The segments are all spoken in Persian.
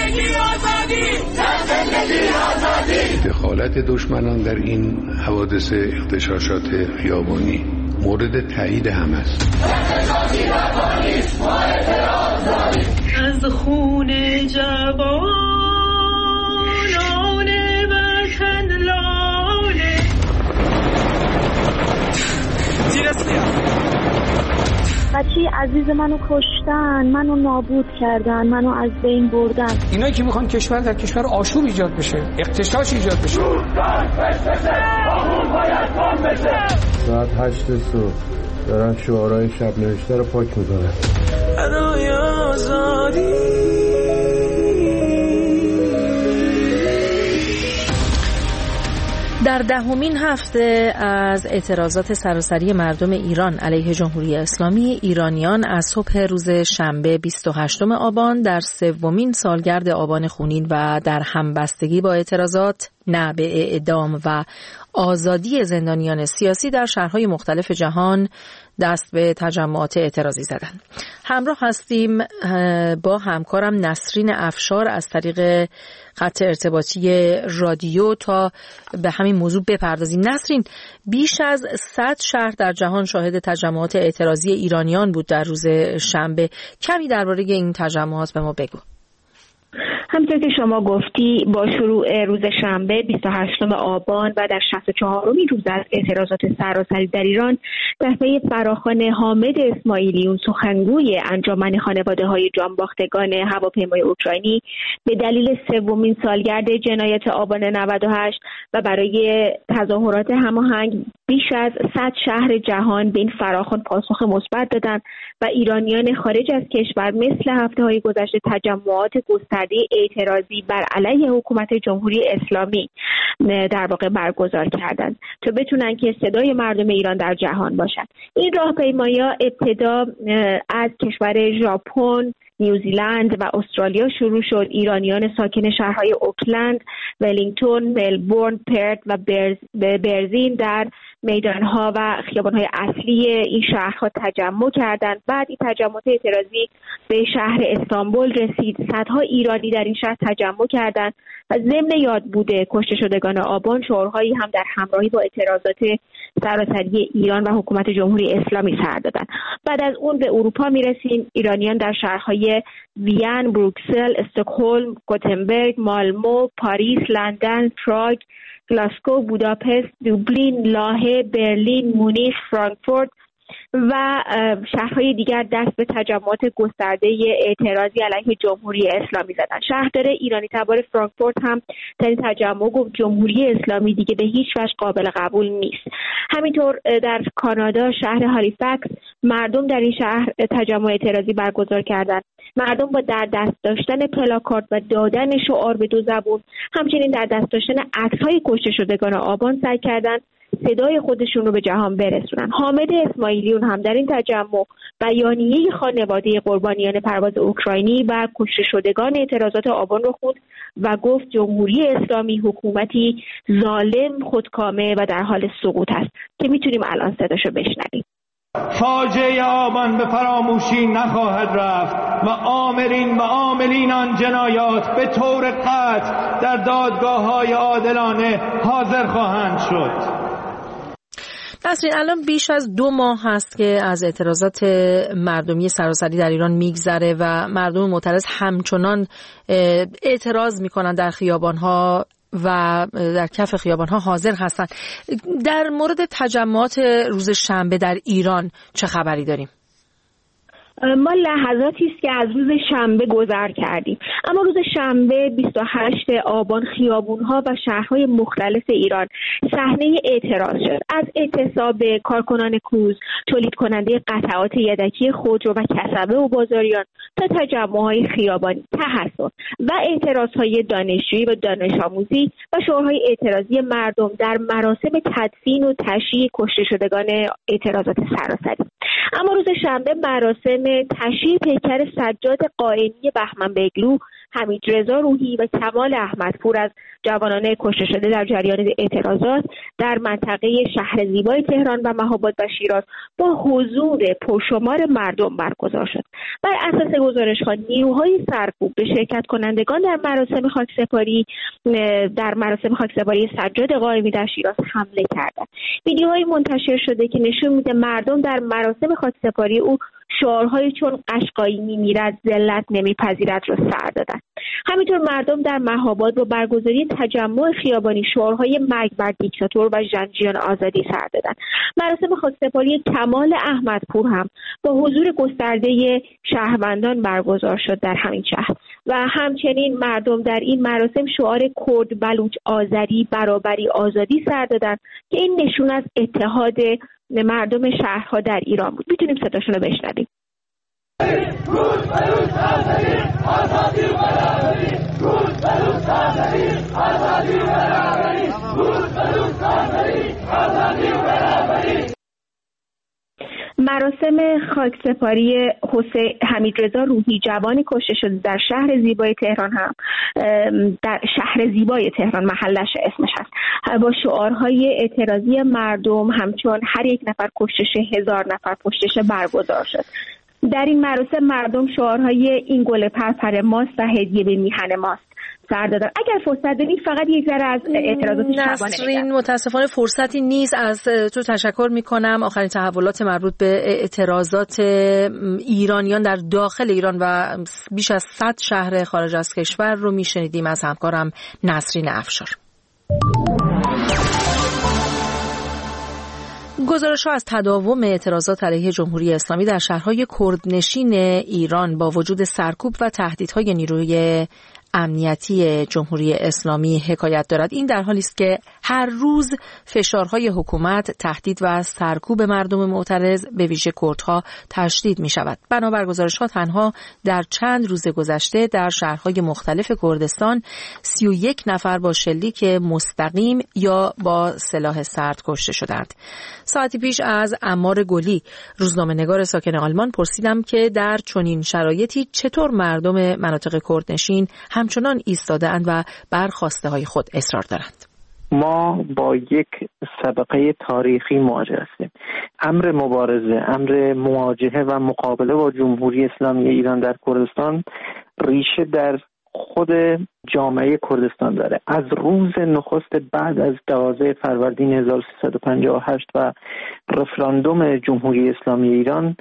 دخالت دشمنان در این حوادث اغتشاشات خیابانی مورد تایید هم است. از خون جوانان وطن لاله بچه عزیز منو کشتن، منو نابود کردن، منو از بین بردن. اینایی که میخوان کشور در کشور آشوب ایجاد بشه، اغتشاش ایجاد بشه. ساعت 8 صبح دارن شعارهای شب نوشته رو پاک میکنن. ادای آزادی. در دهمین هفته از اعتراضات سراسری مردم ایران علیه جمهوری اسلامی، ایرانیان از صبح روز شنبه 28 آبان در سومین سالگرد آبان خونین و در همبستگی با اعتراضات نه به اعدام و آزادی زندانیان سیاسی در شهرهای مختلف جهان دست به تجمعات اعتراضی زدند. همراه هستیم با همکارم نسرین افشار از طریق خط ارتباطی رادیو تا به همین موضوع بپردازیم. نسرین، بیش از 100 شهر در جهان شاهد تجمعات اعتراضی ایرانیان بود در روز شنبه. کمی درباره این تجمعات به ما بگو. همونطور که شما گفتی، با شروع روز شنبه 28 آبان و در 64مین روز از اعتراضات سراسری در ایران، در پی فراخوان حامد اسماعیلیون، سخنگوی انجمن خانواده‌های جانباختگان هواپیمای اوکراینی، به دلیل سومین سالگرد جنایت آبان 98 و برای تظاهرات هماهنگ بیش از 100 شهر جهان به این فراخوان پاسخ مثبت دادند و ایرانیان خارج از کشور مثل هفته‌های گذشته تجمعات گسترده اعتراضی بر علیه حکومت جمهوری اسلامی در واقع برگزار کردند تا بتونن که صدای مردم ایران در جهان باشند. این راهپیمایی‌ها ابتدا از کشور ژاپن، نیوزیلند و استرالیا شروع شد. ایرانیان ساکن شهرهای اوکلند، ولینگتون، ملبورن، پرت و برزین در میدانها و خیابانهای اصلی این شهرها تجمع کردند. بعد این تجمعات اعتراضی به شهر استانبول رسید. صدها ایرانی در این شهر تجمع کردند و ضمن یادبود کشته شدگان آبان شعارهایی هم در همراهی با اعتراضات سراسری ایران و حکومت جمهوری اسلامی سر دادند. بعد از اون به اروپا میرسیم. ایرانیان در شهرهای وین، بروکسل، استکهلم، گوتنبرگ، مالمو، پاریس، لندن، پراگ، گلاسکو، بوداپست، دوبلین، لاهه، برلین، مونیخ، فرانکفورت و شهرهای دیگر دست به تجمعات گسترده اعتراضی علیه جمهوری اسلامی زدند. شهردار ایرانی تبار فرانکفورت هم در این تجمع گفت جمهوری اسلامی دیگه به هیچ وجه قابل قبول نیست. همینطور در کانادا شهر هالیفکس مردم در این شهر تجمع اعتراضی برگزار کردند. مردم با در دست داشتن پلاکارد و دادن شعار به دو زبون، همچنین در دست داشتن عکس‌های کشته شدگان آبان سعی کردند صدای خودشون رو به جهان برسونن. حامد اسماعیلیون هم در این تجمع بیانیه خانواده قربانیان پرواز اوکراینی و کشته شدگان اعتراضات آبان رو خوند و گفت جمهوری اسلامی حکومتی ظالم، خودکامه و در حال سقوط است که میتونیم الان صداشو بشنویم. فاجعه آبان به فراموشی نخواهد رفت و آمرین و عاملین آن جنایات به طور قطع در دادگاه‌های عادلانه حاضر خواهند شد. نسرین، الان بیش از 2 ماه هست که از اعتراضات مردمی سراسری در ایران میگذره و مردم معترض همچنان اعتراض میکنن در خیابانها و در کف خیابانها حاضر هستند. در مورد تجمعات روز شنبه در ایران چه خبری داریم؟ ما لحظاتی است که از روز شنبه گذر کردیم، اما روز شنبه 28 آبان خیابون‌ها و شهرهای مختلف ایران صحنه اعتراض شد. از اعتصاب کارکنان کوز، تولید کننده قطعات یدکی خودرو و کسبه و بازاریان تا تجمع‌های خیابانی، تحصن و اعتراضهای دانشجویی و دانش آموزی و شعارهای اعتراضی مردم در مراسم تدفین و تشییع کشته شدگان اعتراضات سراسری. اما روز شنبه مراسم تشییع پیکر سجاد قائنی بهمن بیگلو، حمیدرضا روحی و کمال احمدپور از جوانان کشته شده در جریان اعتراضات در منطقه شهر زیبای تهران و مهاباد و شیراز با حضور پرشمار مردم برگزار شد. بر اساس گزارش‌ها نیروهای سرکوب به شرکت کنندگان در مراسم خاکسپاری سجاد قائمی در شیراز حمله کردند. ویدیوهایی منتشر شده که نشون میده مردم در مراسم خاکسپاری او شعارهایی چون قشقایی میمیرد، ذلت نمیپذیرد را سر دادند. همینطور مردم در مهاباد با برگزاری تجمع خیابانی شعارهای مرگ بر دیکتاتور و ژنجیان آزادی سر دادند. مراسم خاکسپاری کمال احمدپور هم با حضور گسترده شهروندان برگزار شد در همین شهر و همچنین مردم در این مراسم شعار کرد، بلوچ، آذری، برابری، آزادی سر دادند که این نشون از اتحاد مردم شهرها در ایران بود. میتونیم صداشون رو بشنویم. مراسم خاکسپاری حمیدرضا روحی جوانی کشته شده در شهر زیبای تهران هم در شهر زیبای تهران محلش اسمش هست با شعارهای اعتراضی مردم همچون هر یک نفر کشته شه 1000 نفر پشتش برگزار شد. در این مراسم مردم شعارهای این گل پرپر ماست و هدیه به میهن ماست سر دادن. اگر فرصت دارید فقط یک ذره از اعتراضات شبانه نسرین متاسفانه فرصتی نیست. از تو تشکر میکنم. آخرین تحولات مربوط به اعتراضات ایرانیان در داخل ایران و بیش از 100 شهر خارج از کشور رو میشنیدیم از همکارم نسرین افشار. گزارش‌ها از تداوم اعتراضات علیه جمهوری اسلامی در شهرهای کردنشین ایران با وجود سرکوب و تهدیدهای نیروی امنیتی جمهوری اسلامی حکایت دارد. این در حالی است که هر روز فشارهای حکومت، تهدید و سرکوب مردم معترض به ویژه کردها تشدید می شود. بنابر گزارش‌ها تنها در چند روز گذشته در شهرهای مختلف کردستان 31 نفر با شلیک مستقیم یا با سلاح سرد کشته شدند. ساعتی پیش از عمار گلی، روزنامه‌نگار ساکن آلمان، پرسیدم که در چنین شرایطی چطور مردم مناطق کردنشین همچنان ایستاده‌اند و بر خواسته های خود اصرار دارند. ما با یک سابقه تاریخی مواجه هستیم. امر مبارزه، امر مواجهه و مقابله با جمهوری اسلامی ایران در کردستان ریشه در خود جامعه کردستان داره. از روز نخست بعد از 12 فروردین 1358 و رفراندوم جمهوری اسلامی ایران،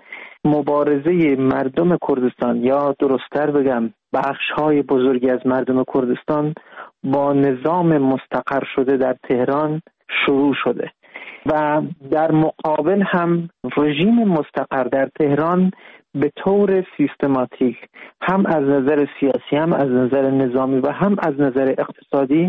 مبارزه مردم کردستان یا درست‌تر بگم بخش‌های بزرگی از مردم کردستان با نظام مستقر شده در تهران شروع شده و در مقابل هم رژیم مستقر در تهران به طور سیستماتیک هم از نظر سیاسی، هم از نظر نظامی و هم از نظر اقتصادی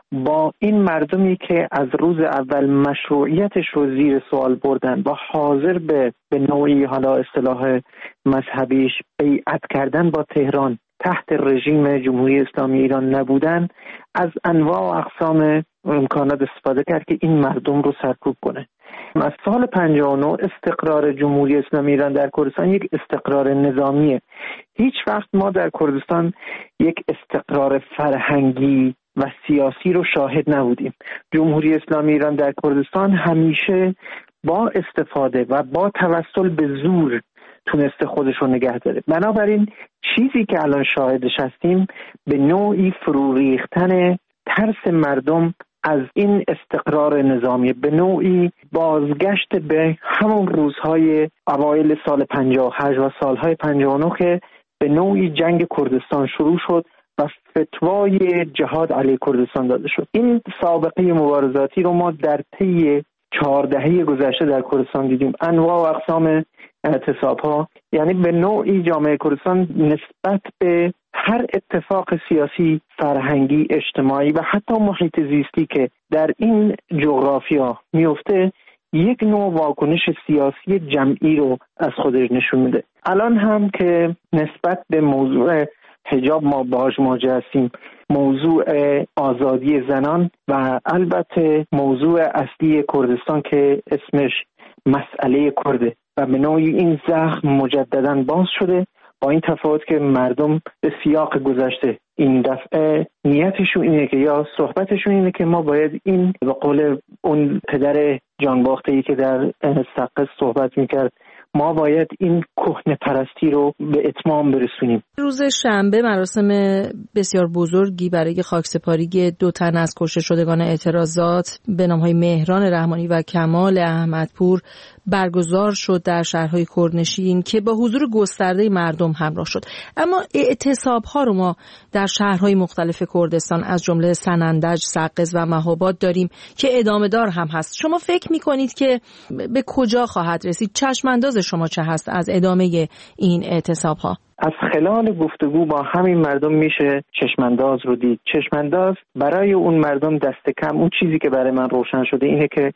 با این مردمی که از روز اول مشروعیتش رو زیر سوال بردن و حاضر به نوعی حالا اصطلاح مذهبیش بیعت کردن با تهران تحت رژیم جمهوری اسلامی ایران نبودن، از انواع و اقسام امکانات استفاده کرد که این مردم رو سرکوب کنه. از سال 59 استقرار جمهوری اسلامی ایران در کردستان یک استقرار نظامیه. هیچ وقت ما در کردستان یک استقرار فرهنگی و سیاسی رو شاهد نبودیم. جمهوری اسلامی ایران در کردستان همیشه با استفاده و با توسل به زور تونسته خودش رو نگه داره. بنابراین چیزی که الان شاهدش هستیم به نوعی فرو ریختن ترس مردم از این استقرار نظامی، به نوعی بازگشت به همون روزهای اوایل سال 58 و سالهای 59 که به نوعی جنگ کردستان شروع شد و فتوای جهاد علیه کردستان داده شد. این سابقه مبارزاتی رو ما در طی 4 دهه گذشته در کردستان دیدیم. انواع و اقسام اعتصاب‌ها، یعنی به نوعی جامعه کردستان نسبت به هر اتفاق سیاسی، فرهنگی، اجتماعی و حتی محیط زیستی که در این جغرافیا میفته یک نوع واکنش سیاسی جمعی رو از خودش نشون میده. الان هم که نسبت به موضوع حجاب ما باهاش مواجه هستیم، موضوع آزادی زنان و البته موضوع اصلی کردستان که اسمش مسئله کرده و به نوعی این زخم مجدداً باز شده، با این تفاوت که مردم به سیاق گذشته این دفعه نیتشون اینه که یا صحبتشون اینه که ما باید این به قول اون پدر جانباخته‌ای که در سقز صحبت میکرد، ما باید این کهنه پرستی رو به اتمام برسونیم. روز شنبه مراسم بسیار بزرگی برای خاکسپاری 2 تن از کشته شدگان اعتراضات به نام‌های مهران رحمانی و کمال احمدپور برگزار شد در شهرهای کردنشین که با حضور گسترده مردم همراه شد. اما اعتصاب‌ها رو ما در شهرهای مختلف کردستان از جمله سنندج، سقز و مهاباد داریم که ادامه دار هم هست. شما فکر می‌کنید که به کجا خواهد رسید؟ چشم‌انداز شما چه هست از ادامه این اعتصاب‌ها؟ از خلال گفتگو با همین مردم میشه چشمانداز رو دید. چشمانداز برای اون مردم دست کم، اون چیزی که برای من روشن شده اینه که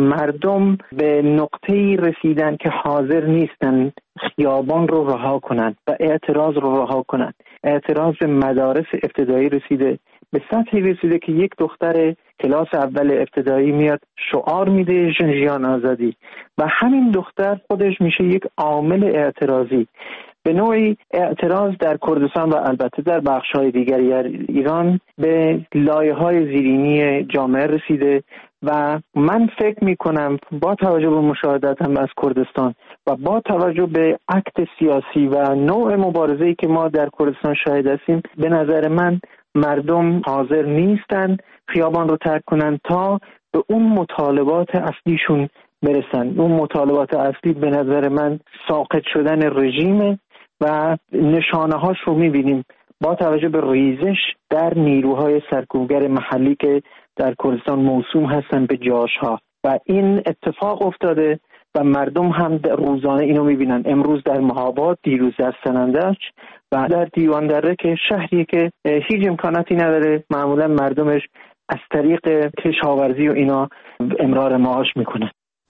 مردم به نقطه‌ای رسیدن که حاضر نیستن خیابان رو رها کنن و اعتراض رو رها کنن. اعتراض به مدارس ابتدایی رسیده، به سطحی رسیده که یک دختر کلاس اول ابتدایی میاد شعار میده ژن آزادی و همین دختر خودش میشه یک عامل اعتراضی. به نوعی اعتراض در کردستان و البته در بخش‌های دیگری ایران به لایه‌های زیرینی جامعه رسیده و من فکر می‌کنم با توجه به مشاهداتم از کردستان و با توجه به عکت سیاسی و نوع مبارزه‌ای که ما در کردستان شاهد هستیم، به نظر من مردم حاضر نیستن خیابان رو ترک کنن تا به اون مطالبات اصلیشون برسن. اون مطالبات اصلی به نظر من ساقط شدن رژیم و نشانه هاش رو میبینیم با توجه به ریزش در نیروهای سرکوبگر محلی که در کردستان موسوم هستن به جاشها و این اتفاق افتاده و مردم هم روزانه اینو میبینن. امروز در مهاباد، دیروز در سنندج و در دیوان دره که شهری که هیچ امکاناتی نداره، معمولا مردمش از طریق کشاورزی و اینا امرار معاش میکنن.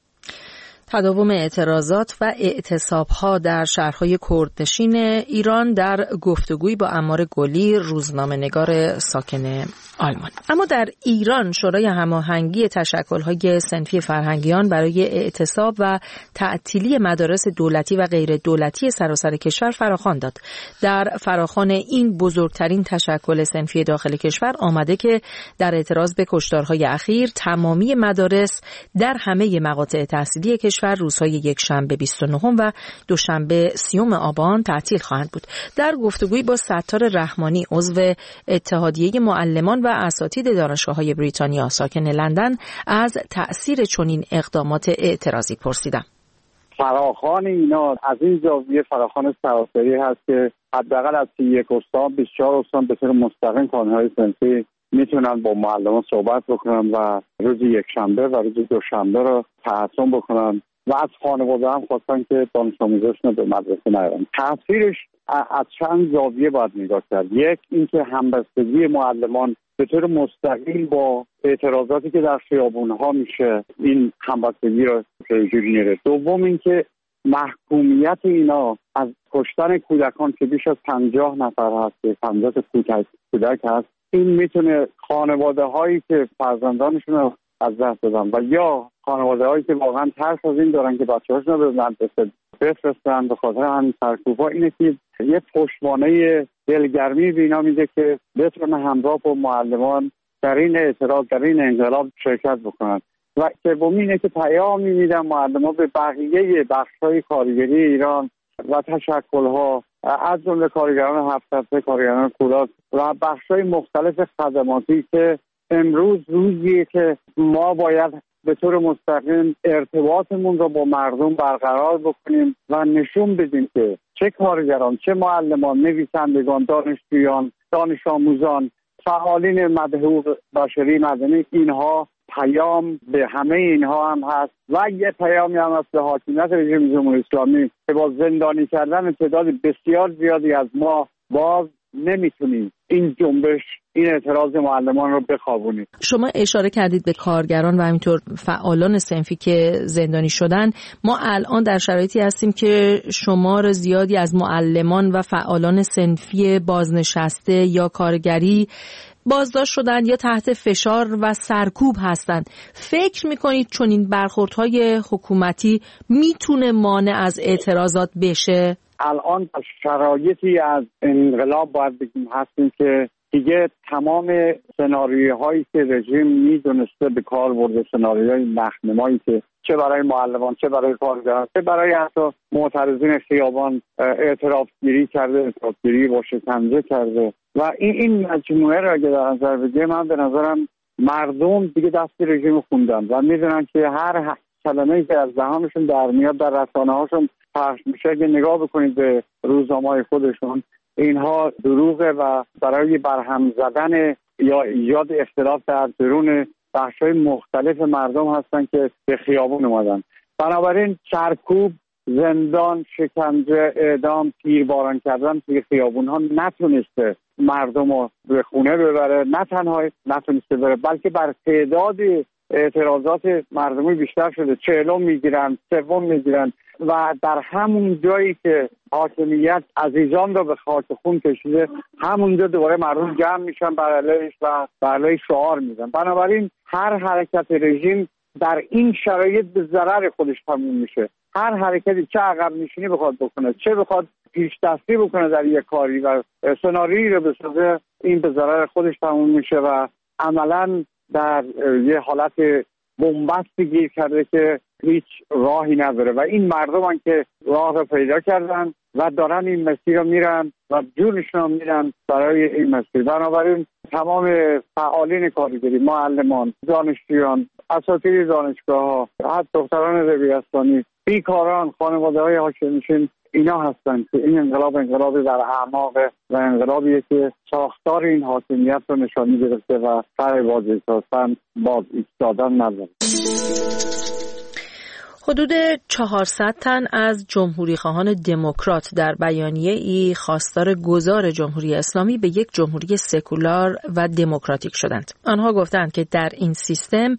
تداوم اعتراضات و اعتصاب‌ها در شهرهای کردنشین ایران در گفتگویی با عمار گلی، روزنامه‌نگار ساکن آلمان. اما در ایران شورای هماهنگی تشکل‌های صنفی فرهنگیان برای اعتصاب و تعطیلی مدارس دولتی و غیر دولتی سراسر کشور فراخوان داد. در فراخوان این بزرگترین تشکل صنفی داخل کشور آمده که در اعتراض به کشتارهای اخیر تمامی مدارس در همه مقاطع تحصیلی کشور روزهای یکشنبه 29 و دوشنبه 30 آبان تعطیل خواهند بود. در گفتگویی با ستار رحمانی عضو اتحادیه معلمان و اساتید دانشگاه‌های بریتانیا ساکن لندن از تأثیر چنین اقدامات اعتراضی پرسیدم. فراخوان اینا از این زاویه فراخوان سراسری هست که حداقل از 31 استان 24 استان به طور مستقیم کانون‌های صنفی میتونن با معلمان صحبت بکنن و روز یکشنبه و روز دوشنبه رو تعطیل بکنن و از خانواده هم خواستن که دانش آموزاشون به مدرسه نرن. تاثیرش از چند زاویه باید نگاه کرد. یک، اینکه همبستگی معلمان به طور مستقیم با اعتراضاتی که در خیابون‌ها میشه این همبستگی رو جوری میره. دوم، اینکه محکومیت اینا از کشتن کودکان که بیش از 50 نفر هست، 50 کودک هست، این میتونه خانواده هایی که فرزندانشون رو از دست دادن و یا خانواده هایی که واقعا ترس از این دارن که بچه‌هاشون رو به مدرسه بفرستن به خاطر همین سرکوب‌ها، اینه که یه پشتوانه دلگرمی به اینا میده که بتونه همراه با معلمان در این اعتراض، در این انقلاب شرکت بکنن. و سومی اینه که پیامی میدن معلمان به بقیه بخش‌های کارگری ایران و تشکل‌ها از جمله کارگران هفت‌تسه، کارگران کولاد و بخش‌های مختلف خدماتی که امروز روزیه که ما باید به طور مستقیم ارتباطمون رو با مردم برقرار بکنیم و نشون بدیم که چه کارگران، چه معلمان، نویسندگان، دانشجویان، دانش آموزان، فعالین مدنی حقوق بشری مدنی، اینها پیام به همه اینها هم هست و یه پیامی هم هست به حاکمیت رژیم جمهوری اسلامی که با زندانی کردن تعداد بسیار زیادی از ما باز نمیتونیم این جنبش، این اعتراض معلمان رو بخوابونیم. شما اشاره کردید به کارگران و همینطور فعالان صنفی که زندانی شدن. ما الان در شرایطی هستیم که شمار زیادی از معلمان و فعالان صنفی بازنشسته یا کارگری بازداشت شدن یا تحت فشار و سرکوب هستند. فکر میکنید چون این برخوردهای حکومتی میتونه مانع از اعتراضات بشه؟ الان شرایطی از انقلاب باید بگیم هستیم که دیگه تمام سناریوهایی که رژیم میدونسته به کار برده، سناریوهای نخنمایی که چه برای معلمان، چه برای کارگران، چه برای حتی معترضین خیابان اعترافگیری کرده، اعترافگیری با شکنجه کرده و این مجموعه را اگه در نظر بگیریم، من به نظرم مردم دیگه دست رژیم خوندن و میدونن که هر کلمه‌ای که از دهانشون در میاد در رسانه‌هاشون پخش میشه. اگه نگاه بکنید به روزنامه‌های خودشون، اینها دروغه و برای برهم زدن یا ایجاد اختلاف در درون بخش‌های مختلف مردم هستن که به خیابون اومدن. بنابراین سرکوب، زندان، شکنجه، اعدام، تیرباران کردن توی خیابون‌ها نتونسته مردم رو به خونه ببره، نه تنها نتونسته بره بلکه بر تعداد اعتراضات مردمی بیشتر شده. 40 میگیرن، 3 میگیرن و در همون جایی که حاکمیت عزیزان رو به خاک خون کشیده، همونجا دوباره مردم جمع میشن بر علیهش و بر علیه شعار میزنن. بنابراین هر حرکت رژیم در این شرایط به ضرر خودش تموم میشه. هر حرکتی چه عقب نشینی بخواد بکنه، چه بخواد پیش دستی بکنه در یک کاری و سناریویی رو بسازه، این به ضرر خودش تموم میشه و عملاً در یه حالت بنبستی گیر کرده که هیچ راهی نداره و این مردم که راه رو پیدا کردن و دارن این مسیر رو میرن و جونشون رو میرن برای این مسیر. بنابراین تمام فعالین کارگری، معلمان، دانشجویان، اساتید دانشگاه‌ها، حتی دختران دبیرستانی، بیکاران، خانواده‌های حاکم‌نشین، اینا هستن که این انقلابی در اعماقه و انقلابیه که ساختار این حاکمیت رو نشانی گرفته و سر باز ایستادن نداره. حدود 400 تن از جمهوریخواهان دموکرات در بیانیه‌ای خواستار گذار جمهوری اسلامی به یک جمهوری سکولار و دموکراتیک شدند. آنها گفتند که در این سیستم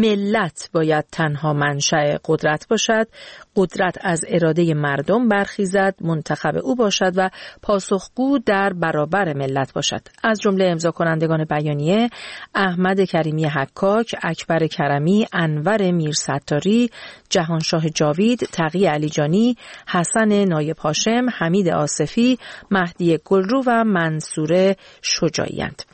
ملت باید تنها منشأ قدرت باشد، قدرت از اراده مردم برخیزد، منتخب او باشد و پاسخگو در برابر ملت باشد. از جمله امضا کنندگان بیانیه احمد کریمی حکاک، اکبر کرمی، انور میرستاری، جهانشاه جاوید، تقی علیجانی، حسن نایب هاشم، حمید آصفی، مهدی گلرو و منصور شجاعی‌اند.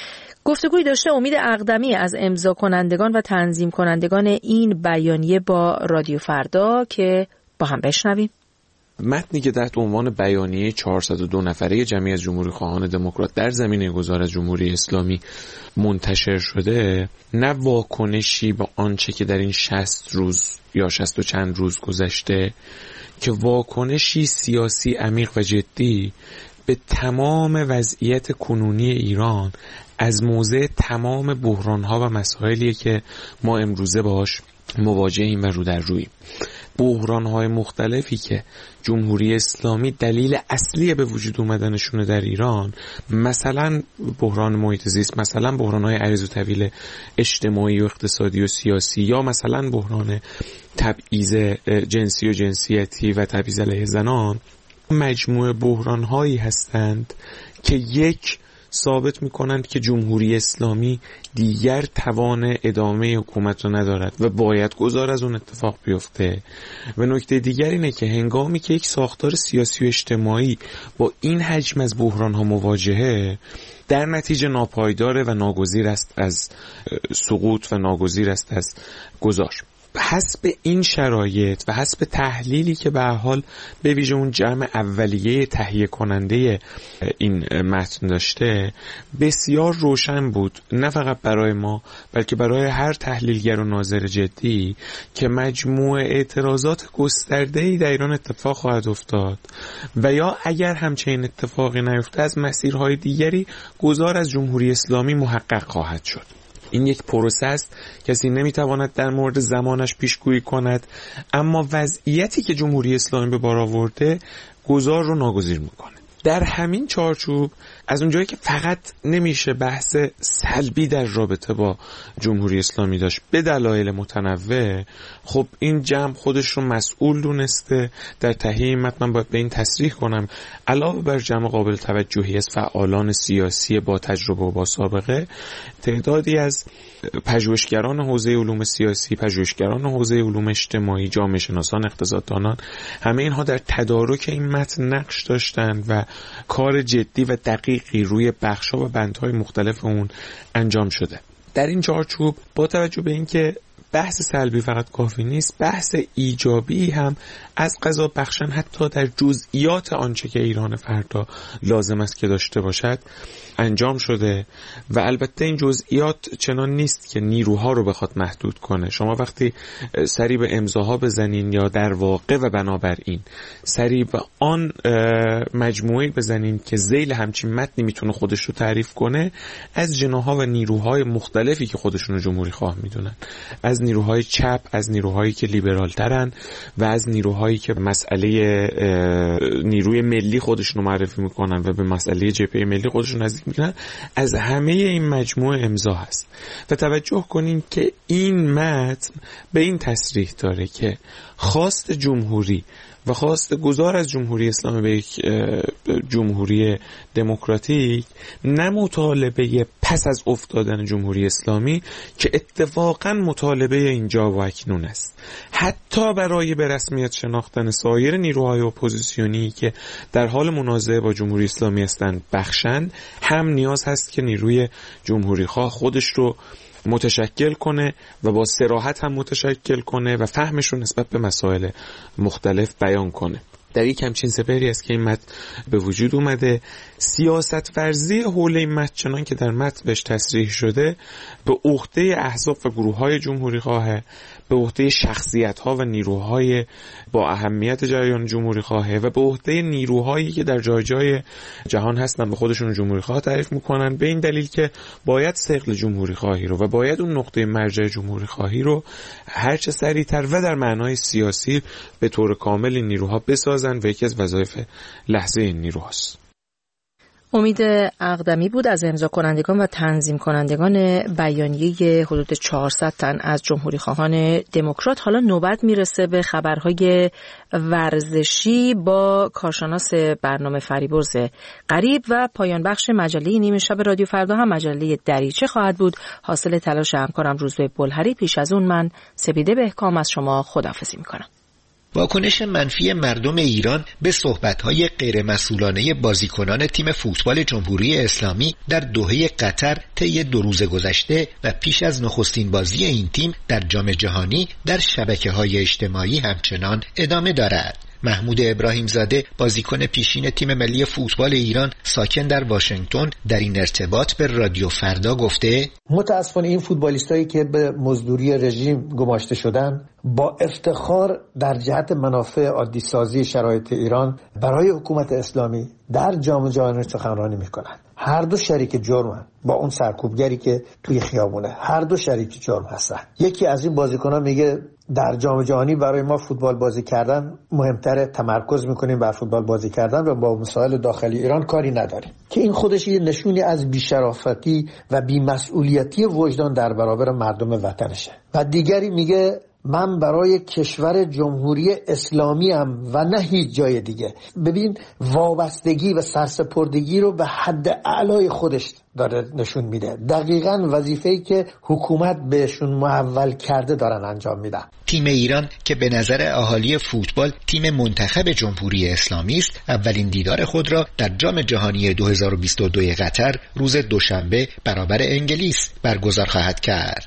گفتگوی داشته امید اقدمی از امضا کنندگان و تنظیم کنندگان این بیانیه با رادیو فردا که با هم بشنویم. متنی که تحت عنوان بیانیه 402 نفره جمعیت جمهوریخواهان دموکرات در زمینه گذار از جمهوری اسلامی منتشر شده، نه واکنشی با آنچه که در این 60 روز یا 60 و چند روز گذشته که واکنشی سیاسی عمیق و جدی به تمام وضعیت کنونی ایران از موضع تمام بحران‌ها و مسائلی که ما امروزه باش مواجهیم و رو در روییم. بحران‌های مختلفی که جمهوری اسلامی دلیل اصلی به وجود اومدنشونه در ایران، مثلا بحران محیط زیست، مثلا بحران‌های عریض و طویل اجتماعی و اقتصادی و سیاسی، یا مثلا بحران تبعیض جنسی و جنسیتی و تبعیض علیه زنان، مجموعه بحران‌هایی هستند که یک ثابت می‌کنند که جمهوری اسلامی دیگر توان ادامه حکومت رو ندارد و باید گذار از اون اتفاق بیفته. و نکته دیگر اینه که هنگامی که یک ساختار سیاسی و اجتماعی با این حجم از بحران‌ها مواجهه، در نتیجه ناپایداره و ناگزیر است از سقوط و ناگزیر است از گذار. حسب این شرایط و حسب تحلیلی که به حال به ویژه اون جمع اولیه تهیه کننده این متن داشته، بسیار روشن بود، نه فقط برای ما بلکه برای هر تحلیلگر و ناظر جدی، که مجموعه اعتراضات گسترده‌ای در ایران اتفاق خواهد افتاد و یا اگر همچین اتفاقی نیفته از مسیرهای دیگری گذار از جمهوری اسلامی محقق خواهد شد. این یک پروسه است، کسی نمیتواند در مورد زمانش پیشگویی کند، اما وضعیتی که جمهوری اسلامی به بار آورده گذار رو ناگزیر میکنه. در همین چارچوب از اونجایی که فقط نمیشه بحث سلبی در رابطه با جمهوری اسلامی داشت به دلایل متنوع، خب این جمع خودش رو مسئول دونسته. در تهیه متن من باید به این تصریح کنم علاوه بر جمع قابل توجهی از فعالان سیاسی با تجربه و با سابقه، تعدادی از پژوهشگران حوزه علوم سیاسی، پژوهشگران حوزه علوم اجتماعی، جامعه شناسان، اقتصاددانان، همه اینها در تدارک این متن نقش داشتند و کار جدی و دقیقی روی بخش‌ها و بندهای مختلف اون انجام شده. در این چارچوب با توجه به اینکه بحث سلبی فقط کافی نیست، بحث ایجابی هم از قضا بخشن حتی در جزئیات آنچه که ایران فردا لازم است که داشته باشد انجام شده و البته این جزئیات چنان نیست که نیروها رو بخواد محدود کنه. شما وقتی سری به امضاها بزنین یا در واقع و بنابراین سری به آن مجموعه بزنین که ذیل همچین متنی میتونه خودش رو تعریف کنه، از جناح‌ها و نیروهای مختلفی که خودشون رو جمهوری خواه میدونن، از نیروهای چپ، از نیروهایی که لیبرال ترن و از نیروهایی که مسئله نیروی ملی خودشون رو معرفی میکنن و به مسئله جبهه ملی خودشون نزدیک میکنن، از همه این مجموعه امضا هست. و توجه کنین که این متن به این تصریح داره که خواست جمهوری و خواست گذار از جمهوری اسلامی به یک جمهوری دموکراتیک نه مطالبه پس از افتادن جمهوری اسلامی که اتفاقا مطالبه اینجا و اکنون است. حتی برای به رسمیت شناختن سایر نیروهای اپوزیسیونی که در حال منازعه با جمهوری اسلامی هستند بخشند، هم نیاز هست که نیروی جمهوری خواه خودش رو متشکل کنه و با صراحت هم متشکل کنه و فهمش رو نسبت به مسائل مختلف بیان کنه. در یک همچین سپهری است که این متن به وجود اومده. سیاست ورزی حول این متن چنان که در متن بهش تصریح شده به عهده احزاب و گروه‌های جمهوری خواه، به عهده شخصیت‌ها و نیروهای با اهمیت جریان جمهوری خواه و به عهده نیروهایی که در جای جای جهان هستن به خودشون جمهوری خواه تعریف میکنن، به این دلیل که باید ثقل جمهوری خواهی رو و باید اون نقطه مرجع جمهوری خواهی رو هرچه سریعتر و در معنای سیاسی به طور کامل این نیروها بسازن و یکی از وظایف لحظه این نیروهاست. امید اقدمی بود از امضا کنندگان و تنظیم کنندگان بیانیه حدود 400 تن از جمهوری خواهان دموکرات. حالا نوبت میرسه به خبرهای ورزشی با کارشناس برنامه فریبرز غریب و پایان بخش مجله نیمه شب رادیو فردا هم مجله دریچه خواهد بود، حاصل تلاش همکارم روزبه بلهری. پیش از اون من سپیده بهکام از شما خداحافظی میکنم. واکنش منفی مردم ایران به صحبت‌های غیرمسئولانه بازیکنان تیم فوتبال جمهوری اسلامی در دوحه قطر طی 2 روز گذشته و پیش از نخستین بازی این تیم در جام جهانی در شبکه‌های اجتماعی همچنان ادامه دارد. محمود ابراهیم زاده بازیکن پیشین تیم ملی فوتبال ایران ساکن در واشنگتن در این ارتباط به رادیو فردا گفته: متاسفانه این فوتبالیستایی که به مزدوری رژیم گماشته شدن با افتخار در جهت منافع عادی سازی شرایط ایران برای حکومت اسلامی در جام جهانی سخنرانی میکنن. هر دو شریک جرمن با اون سرکوبگری که توی خیابونه، هر دو شریک جرم هستن. یکی از این بازیکنان میگه در جام جهانی برای ما فوتبال بازی کردن مهمتره، تمرکز میکنیم بر فوتبال بازی کردن و با مسائل داخلی ایران کاری نداریم، که این خودش یه نشونی از بی‌شرافتی و بی‌مسئولیتی وجدان در برابر مردم وطنشه. و دیگری میگه من برای کشور جمهوری اسلامی ام و نه هیچ جای دیگه. ببین وابستگی و سرسپردگی رو به حد اعلای خودش داره نشون میده. دقیقاً وظیفه‌ای که حکومت بهشون محول کرده دارن انجام میدن. تیم ایران که به نظر اهالی فوتبال تیم منتخب جمهوری اسلامی است، اولین دیدار خود را در جام جهانی 2022 قطر روز دوشنبه برابر انگلیس برگزار خواهد کرد.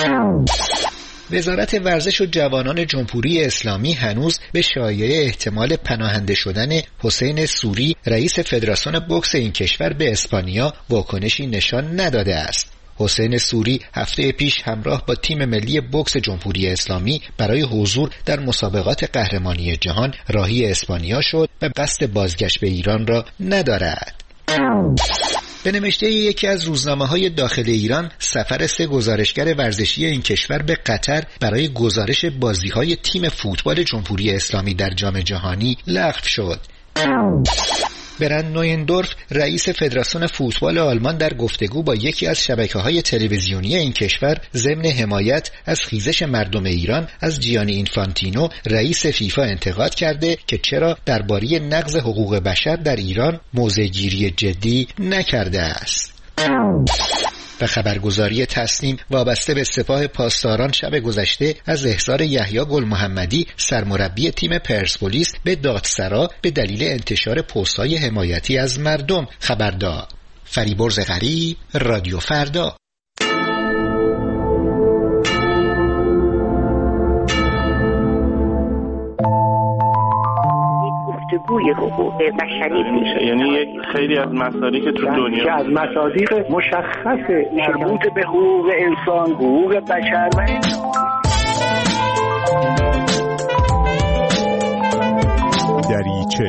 وزارت ورزش و جوانان جمهوری اسلامی هنوز به شایعه احتمال پناهنده شدن حسین سوری رئیس فدراسیون بوکس این کشور به اسپانیا واکنشی نشان نداده است. حسین سوری هفته پیش همراه با تیم ملی بوکس جمهوری اسلامی برای حضور در مسابقات قهرمانی جهان راهی اسپانیا شد و قصد بازگشت به ایران را ندارد. به نوشته یکی از روزنامه‌های داخل ایران، سفر 3 گزارشگر ورزشی این کشور به قطر برای گزارش بازی‌های تیم فوتبال جمهوری اسلامی در جام جهانی لغو شد. برند نویندورف رئیس فدراسیون فوتبال آلمان در گفتگو با یکی از شبکه‌های تلویزیونی این کشور ضمن حمایت از خیزش مردم ایران از جیانی اینفانتینو رئیس فیفا انتقاد کرده که چرا درباره نقض حقوق بشر در ایران موضع‌گیری جدی نکرده است. و خبرگزاری تصنیم وابسته به سپاه پاسداران شب گذشته از احضار یحیی گل محمدی سرمربی تیم پرسپولیس به دادسرا به دلیل انتشار پست‌های حمایتی از مردم خبر داد. فریبرز غریب، رادیو فردا. گفتگوی حقوق بشری میشه، یعنی یک خیلی از مصادیق که تو دنیا که از مصادیق مشخص مربوط به حقوق انسان، حقوق بشر و دریچه.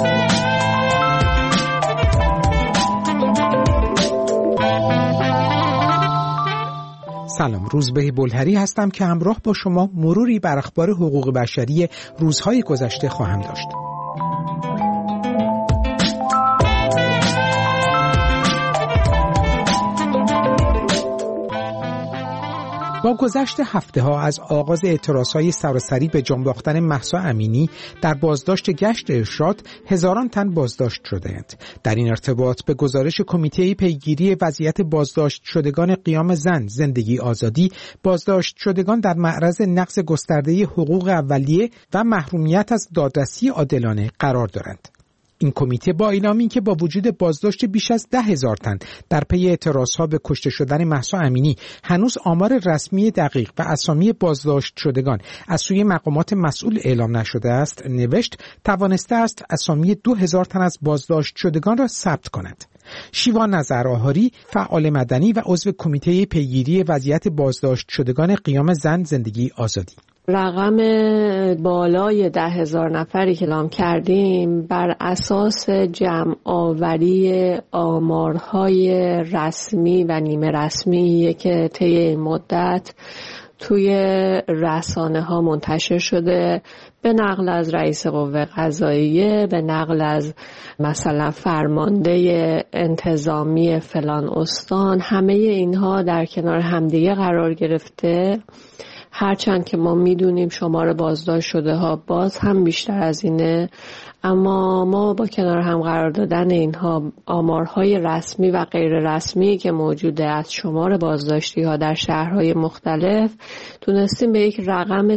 سلام، روزبه بلهری هستم که همراه با شما مروری بر اخبار حقوق بشری روزهای گذشته خواهم داشت. با گذشت هفته‌ها از آغاز اعتراضهای سراسری به جان باختن مهسا امینی در بازداشت گشت ارشاد، هزاران تن بازداشت شده‌اند. در این ارتباط به گزارش کمیته پیگیری وضعیت بازداشت شدگان قیام زن زندگی آزادی، بازداشت شدگان در معرض نقض گسترده حقوق اولیه و محرومیت از دادرسی عادلانه قرار دارند. این کمیته با اعلام اینکه با وجود بازداشت بیش از 10,000 تن در پی اعتراضها به کشته شدن مهسا امینی هنوز آمار رسمی دقیق و اسامی بازداشت شدگان از سوی مقامات مسئول اعلام نشده است، نوشت توانسته است اسامی 2,000 تن از بازداشت شدگان را ثبت کند. شیوا نظرآهاری، فعال مدنی و عضو کمیته پیگیری وضعیت بازداشت شدگان قیام زن زندگی آزادی: رقم بالای 10,000 نفری که اعلام کردیم بر اساس جمع آوری آمارهای رسمی و نیمه رسمی که طی این مدت توی رسانه ها منتشر شده، به نقل از رئیس قوه قضاییه، به نقل از مثلا فرمانده انتظامی فلان استان، همه اینها در کنار همدیگه قرار گرفته. هرچند که ما میدونیم شمار بازداشت شده ها باز هم بیشتر از اینه، اما ما با کنار هم قرار دادن اینها آمارهای رسمی و غیر رسمی که موجوده از شمار بازداشتی ها در شهرهای مختلف تونستیم به یک رقم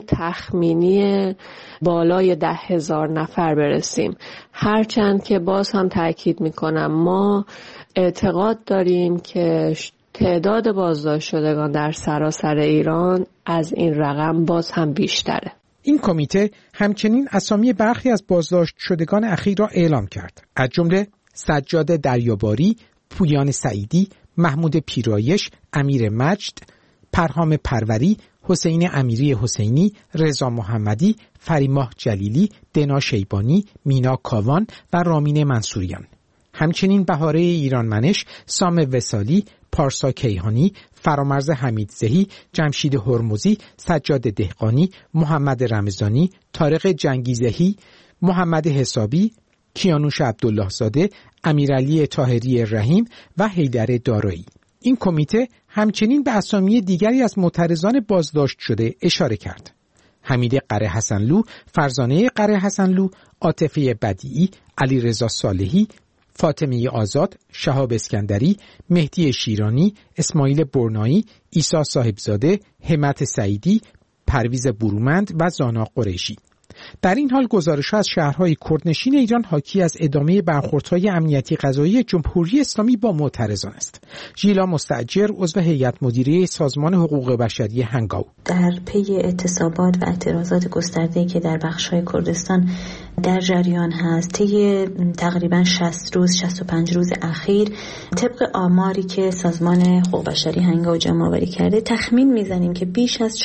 تخمینی بالای 10,000 نفر برسیم. هرچند که باز هم تاکید میکنم ما اعتقاد داریم که تعداد بازداشت شدگان در سراسر ایران از این رقم باز هم بیشتره. این کمیته همچنین اسامی برخی از بازداشت شدگان اخیر را اعلام کرد، از جمله سجاد دریاباری، پویان سعیدی، محمود پیرایش، امیر مجد، پرهام پروری، حسین امیری حسینی، رضا محمدی، فریماه جلیلی، دنا شیبانی، مینا کاوان و رامین منصوریان. همچنین بهاره ایرانمنش، سام وصالی، پارسا کیهانی، فرامرز حمیدزهی، جمشید هرمزی، سجاد دهقانی، محمد رمضانی، طارق جنگیزهی، محمد حسابی، کیانوش عبدالله زاده، امیرعلی طاهری رحیم و حیدر دارایی. این کمیته همچنین به اسامی دیگری از معترضان بازداشت شده اشاره کرد: حمید قره حسنلو، فرزانه قره حسنلو، عاطفه بدیعی، علیرضا صالحی، فاطمه آزاد، شهاب اسکندری، مهدی شیرانی، اسماعیل برنایی، عیسی صاحبزاده، همت سعیدی، پرویز برومند و زانا قریشی. در این حال گزارش‌ها از شهرهای کردنشین ایران حاکی از ادامه برخوردهای امنیتی قضایی جمهوری اسلامی با معترضان است. ژیلا مستاجر، عضو هیئت مدیره سازمان حقوق بشری هنگاو: در پی اعتصابات و اعتراضات گسترده‌ای که در بخش‌های کردستان در جریان هست، طی تقریباً 60 روز 65 روز اخیر، طبق آماری که سازمان حقوق بشری هنگاو جمع‌آوری کرده، تخمین می‌زنیم که بیش از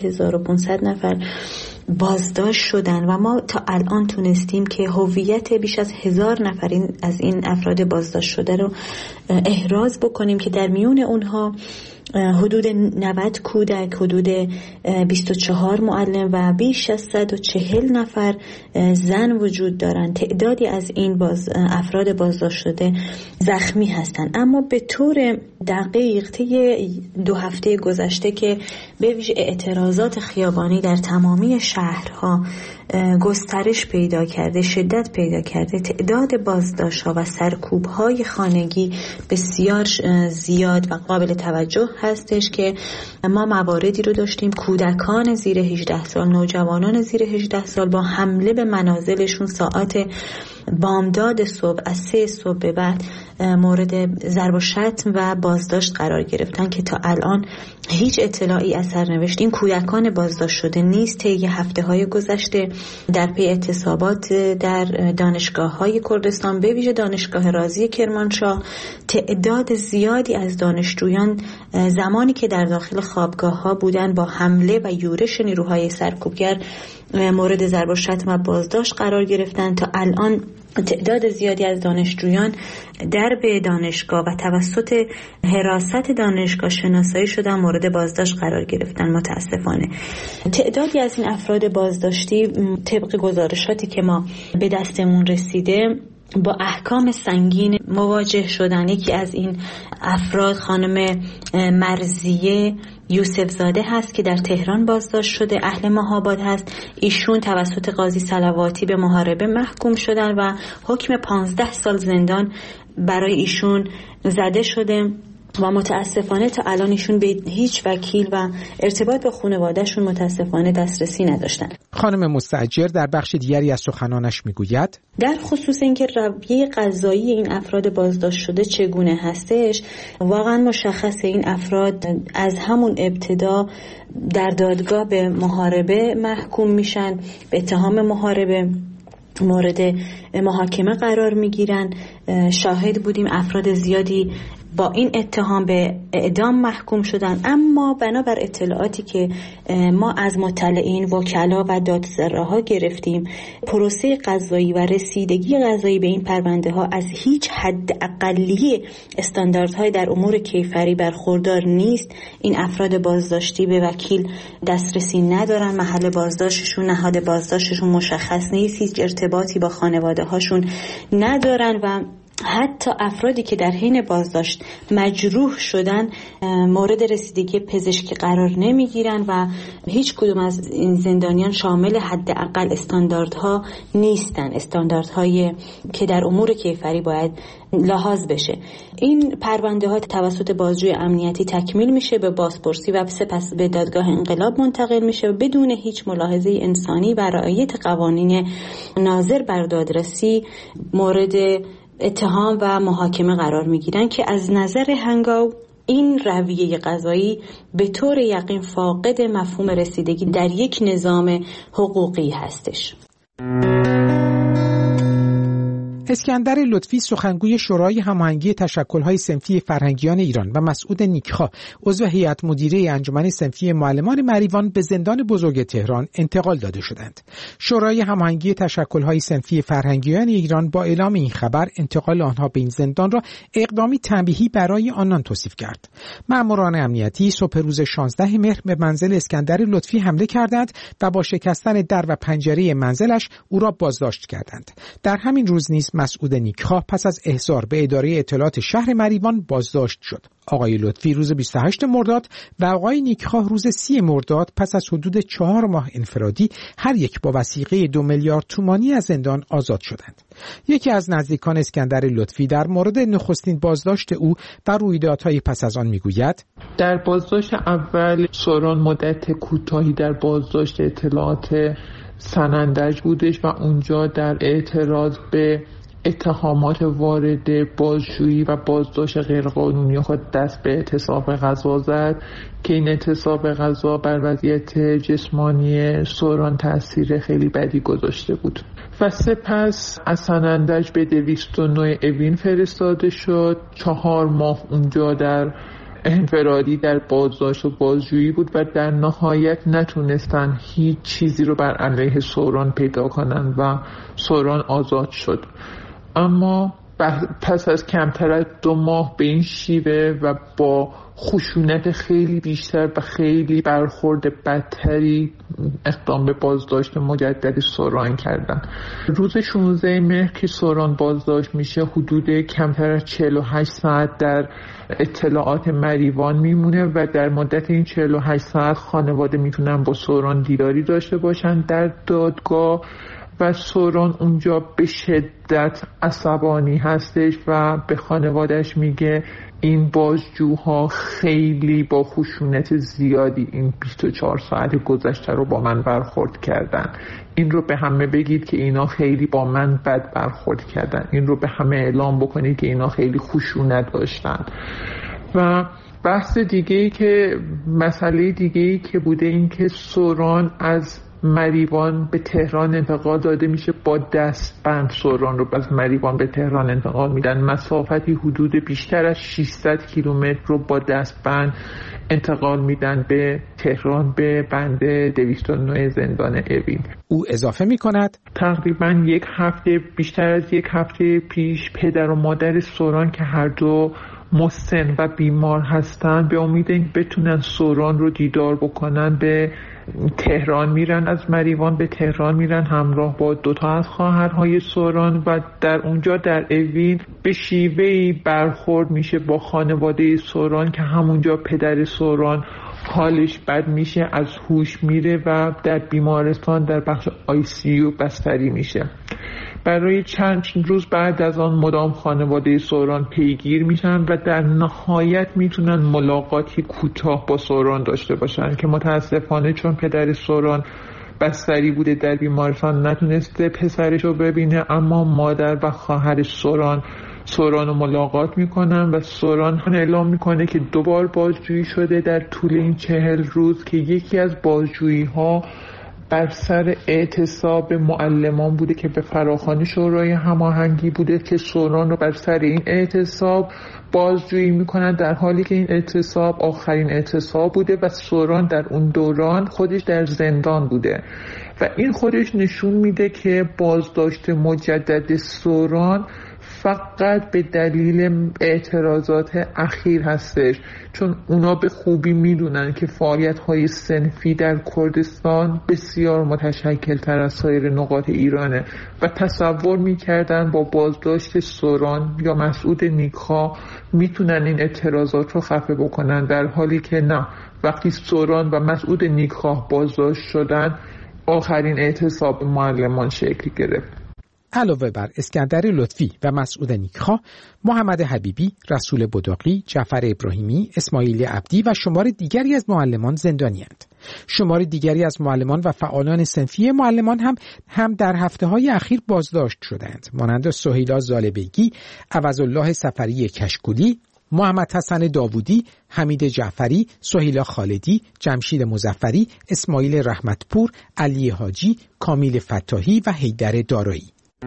4500 نفر بازداشت شدن و ما تا الان تونستیم که هویت بیش از 1000 نفر از این افراد بازداشت شده رو احراز بکنیم که در میون اونها حدود 90 کودک، حدود 24 معلم و بیش از 140 نفر زن وجود دارند. تعدادی از این افراد بازداشت شده زخمی هستند. اما به طور دقیق طی 2 هفته گذشته که به ویژه اعتراضات خیابانی در تمامی شهرها گسترش پیدا کرده، شدت پیدا کرده، تعداد بازداشت‌ها و سرکوب‌های خانگی بسیار زیاد و قابل توجه هستش که ما مواردی رو داشتیم کودکان زیر 18 سال، نوجوانان زیر 18 سال با حمله به منازلشون ساعات بامداد صبح از 3 صبح به بعد مورد ضرب و شتم و بازداشت قرار گرفتن که تا الان هیچ اطلاعی از سرنوشت این کودکان بازداشت شده نیست. طی هفته‌های گذشته در پی اعتصابات در دانشگاه‌های کردستان به ویژه دانشگاه رازی کرمانشاه تعداد زیادی از دانشجویان زمانی که در داخل خوابگاه‌ها بودن با حمله و یورش نیروهای سرکوبگر مورد ضرب و شتم و بازداشت قرار گرفتن. تا الان تعداد زیادی از دانشجویان درب دانشگاه و توسط حراست دانشگاه شناسایی شدن مورد بازداشت قرار گرفتن. متاسفانه تعدادی از این افراد بازداشتی طبق گزارشاتی که ما به دستمون رسیده با احکام سنگین مواجه شدن. یکی از این افراد خانم مرزیه یوسف زاده هست که در تهران بازداشت شده، اهل مهاباد هست. ایشون توسط قاضی صلواتی به محاربه محکوم شدن و حکم 15 سال زندان برای ایشون زده شده و متاسفانه تا الان ایشون به هیچ وکیل و ارتباط با خانواده‌شون متاسفانه دسترسی نداشتن. خانم مستاجر در بخش دیگری از سخنانش میگوید در خصوص اینکه رویه قضایی این افراد بازداشت شده چگونه هستش، واقعا مشخصه این افراد از همون ابتدا در دادگاه به محاربه محکوم میشن، به اتهام محاربه مورد محاکمه قرار میگیرن. شاهد بودیم افراد زیادی با این اتهام به اعدام محکوم شدن، اما بنابر اطلاعاتی که ما از مطلعین، وکلا و دادسراها گرفتیم، پروسه قضایی و رسیدگی قضایی به این پرونده ها از هیچ حد اقلی استانداردهای در امور کیفری برخوردار نیست. این افراد بازداشتی به وکیل دسترسی ندارن، محل بازداشتشون، نهاد بازداشتشون مشخص نیست، هیچ ارتباطی با خانواده هاشون ندارن و حتی افرادی که در حین بازداشت مجروح شدن مورد رسیدگی پزشکی قرار نمیگیرن و هیچ کدوم از این زندانیان شامل حداقل استانداردها نیستن، استانداردهایی که در امور کیفری باید لحاظ بشه. این پرونده ها توسط بازجوی امنیتی تکمیل میشه، به بازپرسی و سپس به دادگاه انقلاب منتقل میشه و بدون هیچ ملاحظه انسانی و رعایت قوانین ناظر بر دادرسی مورد اتهام و محاکمه قرار میگیرن که از نظر هنگاو این رویه قضایی به طور یقین فاقد مفهوم رسیدگی در یک نظام حقوقی هستش. اسکندر لطفی سخنگوی شورای هماهنگی تشکل‌های صنفی فرهنگیان ایران و مسعود نیکخواه عضو هیئت مدیره انجمن صنفی معلمان مریوان به زندان بزرگ تهران انتقال داده شدند. شورای هماهنگی تشکل‌های صنفی فرهنگیان ایران با اعلام این خبر انتقال آنها به این زندان را اقدامی تنبیهی برای آنان توصیف کرد. ماموران امنیتی صبح روز 16 مهر به منزل اسکندر لطفی حمله کردند و با شکستن در و پنجره منزلش او را بازداشت کردند. در همین روز نیز مسعود نیکخواه پس از احضار به اداره اطلاعات شهر مریوان بازداشت شد. آقای لطفی روز 28 مرداد و آقای نیکخواه روز 30 مرداد پس از حدود 4 ماه انفرادی هر یک با وثیقه 2 میلیارد تومانی از زندان آزاد شدند. یکی از نزدیکان اسکندر لطفی در مورد نخستین بازداشت او و رویدادهای پس از آن میگوید: در بازداشت اول سوران مدت کوتاهی در بازداشت اطلاعات سنندج بودش و اونجا در اعتراض به اتهامات وارد بازجویی و بازداشت غیرقانونی خود دست به اعتصاب غذا زد که این اعتصاب غذا بر وضعیت جسمانی سوران تأثیر خیلی بدی گذاشته بود و سپس از سنندج به 209 اوین فرستاده شد. 4 ماه اونجا در انفرادی در بازداشت و بازجویی بود و در نهایت نتونستن هیچ چیزی رو بر علیه سوران پیدا کنن و سوران آزاد شد. اما پس از کمتر از 2 ماه به این شیوه و با خشونت خیلی بیشتر و خیلی برخورد بدتری اقدام به بازداشت مجدد سوران کردن. روز 16 مهر که سوران بازداشت میشه حدود کمتر از 48 ساعت در اطلاعات مریوان میمونه و در مدت این 48 ساعت خانواده میتونن با سوران دیداری داشته باشن در دادگاه و سوران اونجا به شدت عصبانی هستش و به خانوادهش میگه این بازجوها خیلی با خشونت زیادی این 24 ساعت گذشته رو با من برخورد کردن. این رو به همه بگید که اینا خیلی با من بد برخورد کردن. این رو به همه اعلام بکنید که اینا خیلی خشونت داشتن. و بحث دیگه‌ای که مسئله دیگه‌ای که بوده این که سوران از مریوان به تهران انتقال داده میشه با دستبند. سوران رو از مریوان به تهران انتقال میدن. مسافتی حدود بیشتر از 600 کیلومتر رو با دستبند انتقال میدن به تهران به بند 209 زندان اوین. او اضافه میکند تقریبا بیشتر از یک هفته پیش پدر و مادر سوران که هر دو مسن و بیمار هستن به امید اینکه بتونن سوران رو دیدار بکنن به تهران میرن. از مریوان به تهران میرن همراه با 2 از خواهرهای سوران و در اونجا در اوین به شیوهی برخورد میشه با خانواده سوران که همونجا پدر سوران حالش بد میشه، از هوش میره و در بیمارستان در بخش ICU بستری میشه. برای چند روز بعد از آن مدام خانواده سوران پیگیر میشن و در نهایت میتونن ملاقاتی کوتاه با سوران داشته باشن که متاسفانه چون پدر سوران بستری بوده در بیمارستان نتونسته پسرش رو ببینه، اما مادر و خواهر سوران رو ملاقات میکنن و سوران اعلام میکنه که 2 بار بازجویی شده در طول این 40 روز که یکی از بازجویی ها بر سر اعتصاب معلمان بوده که به فراخوان شورای هماهنگی بوده که سوران رو بر سر این اعتصاب بازجویی میکنن، در حالی که این اعتصاب آخرین اعتصاب بوده و سوران در اون دوران خودش در زندان بوده و این خودش نشون میده که بازداشت مجدد سوران فقط به دلیل اعتراضات اخیر هستش، چون اونا به خوبی میدونن که فعالیت‌های صنفی در کردستان بسیار متشکل تر از سایر نقاط ایرانه و تصور میکردن با بازداشت سوران یا مسعود نیکخواه میتونن این اعتراضات رو خفه بکنن، در حالی که نه. وقتی سوران و مسعود نیکخواه بازداشت شدن آخرین اعتصاب معلمان شکل گرفت. علاوه بر اسکندر لطفی و مسعود نیکخواه، محمد حبیبی، رسول بداقی، جعفر ابراهیمی، اسماعیل عبدی و شمار دیگری از معلمان زندانی‌اند. شمار دیگری از معلمان و فعالان صنفی معلمان هم در هفته‌های اخیر بازداشت شدند، مانند سهیلا زالبیگی، عوضالله سفری کشکولی، محمد حسن داوودی، حمید جعفری، سهیلا خالدی، جمشید مظفری، اسماعیل رحمتپور، علی حاجی، کامیل فتاحی و حیدر دارایی.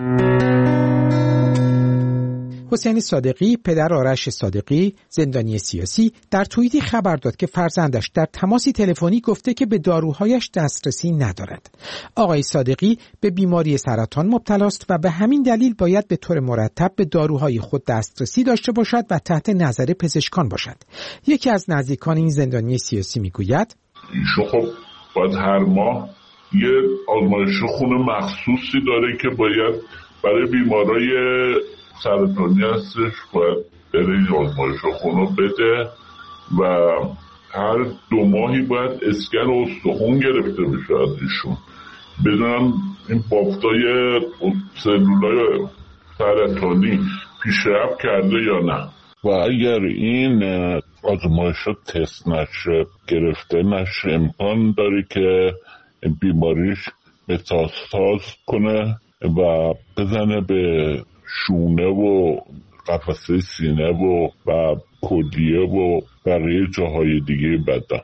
حسین صادقی، پدر آرش صادقی، زندانی سیاسی، در توییتی خبر داد که فرزندش در تماسی تلفنی گفته که به داروهایش دسترسی ندارد. آقای صادقی به بیماری سرطان مبتلاست و به همین دلیل باید به طور مرتب به داروهای خود دسترسی داشته باشد و تحت نظر پزشکان باشد. یکی از نزدیکان این زندانی سیاسی میگوید ایشون خب باید هر ماه یه آزمایش خون مخصوصی داره که باید برای بیمارای سرطانی هستش باید بره آزمایش خون رو بده و هر 2 ماهی باید اسکن استخون گرفته بشه از ایشون، بدونم این بافتای سلولای سرطانی پیشرفت کرده یا نه و اگر این آزمایش رو تست نشه گرفته نشه امکان داره که بیماریش متاستاز کنه و بزنه به شونه و قفسه سینه و کلیه و بقیه جاهای دیگه بدن.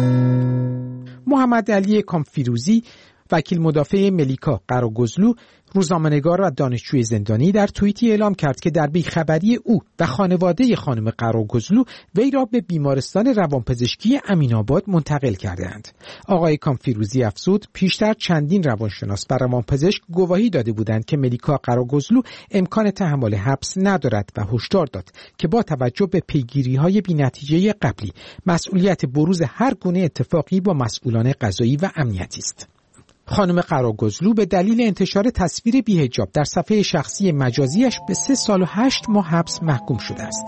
محمد علی کامفیروزی، وکیل مدافع ملیکا قراگزلو، روزنامه‌نگار و دانشجوی زندانی در توییتی اعلام کرد که در بیخبری او و خانواده خانم قراگزلو وی را به بیمارستان روانپزشکی امین‌آباد منتقل کردند. آقای کامفیروزی افزود پیشتر چندین روانشناس و روانپزشک گواهی داده بودند که ملیکا قراگزلو امکان تحمل حبس ندارد و هشدار داد که با توجه به پیگیری‌های بی‌نتیجه قبلی مسئولیت بروز هر گونه اتفاقی با مسئولان قضایی و امنیتی است. خانم قراگزلو به دلیل انتشار تصویر بی‌حجاب در صفحه شخصی مجازیش به 3 سال و 8 ماه حبس محکوم شده است.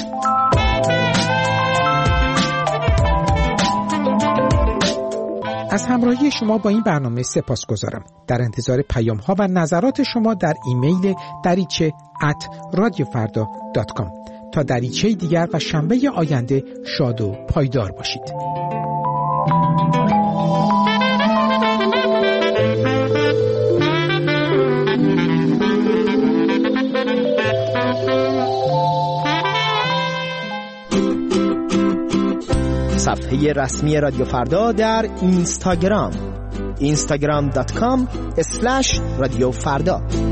از همراهی شما با این برنامه سپاسگزارم. در انتظار پیام‌ها و نظرات شما در ایمیل dariche@radiofarda.com. تا دریچه دیگر و شنبه آینده شاد و پایدار باشید. صفحه رسمی رادیو فردا در اینستاگرام instagram.com/رادیو فردا